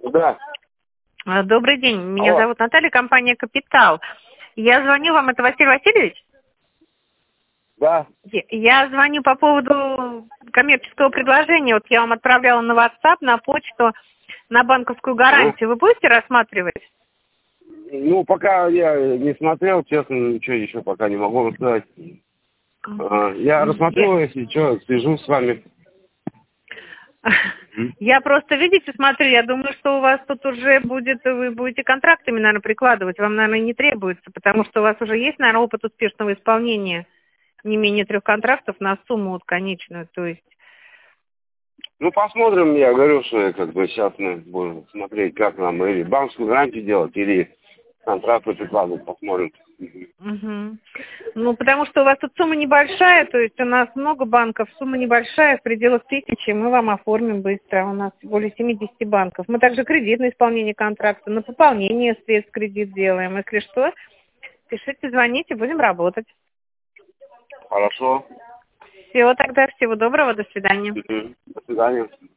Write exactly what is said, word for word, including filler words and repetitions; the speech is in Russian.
Да. А, Добрый день, меня Алло. зовут Наталья, компания «Капитал». Я звоню вам, это Василий Васильевич? Да. Я я звоню по поводу коммерческого предложения. Вот я вам отправляла на WhatsApp, на почту, на банковскую гарантию. Вы будете рассматривать? Ну, пока я не смотрел, честно, ничего еще пока не могу рассказать. А, Я рассмотрю, если что, свяжусь с вами. Я просто, видите, смотрю, я думаю, что у вас тут уже будет, вы будете контрактами, наверное, прикладывать, вам, наверное, не требуется, потому что у вас уже есть, наверное, опыт успешного исполнения не менее трех контрактов на сумму вот конечную, то есть... Ну, посмотрим, я говорю, что я как бы сейчас мы будем смотреть, как нам или банковскую гарантию делать, или контракты прикладывать, посмотрим. Угу. Ну, потому что у вас тут сумма небольшая, то есть у нас много банков, сумма небольшая, в пределах тысячи, мы вам оформим быстро, у нас более семидесяти банков. Мы также кредитное исполнение контракта, на пополнение средств кредит делаем. Если что, пишите, звоните, будем работать. Хорошо. Всего тогда, всего доброго, до свидания. Мгм. До свидания.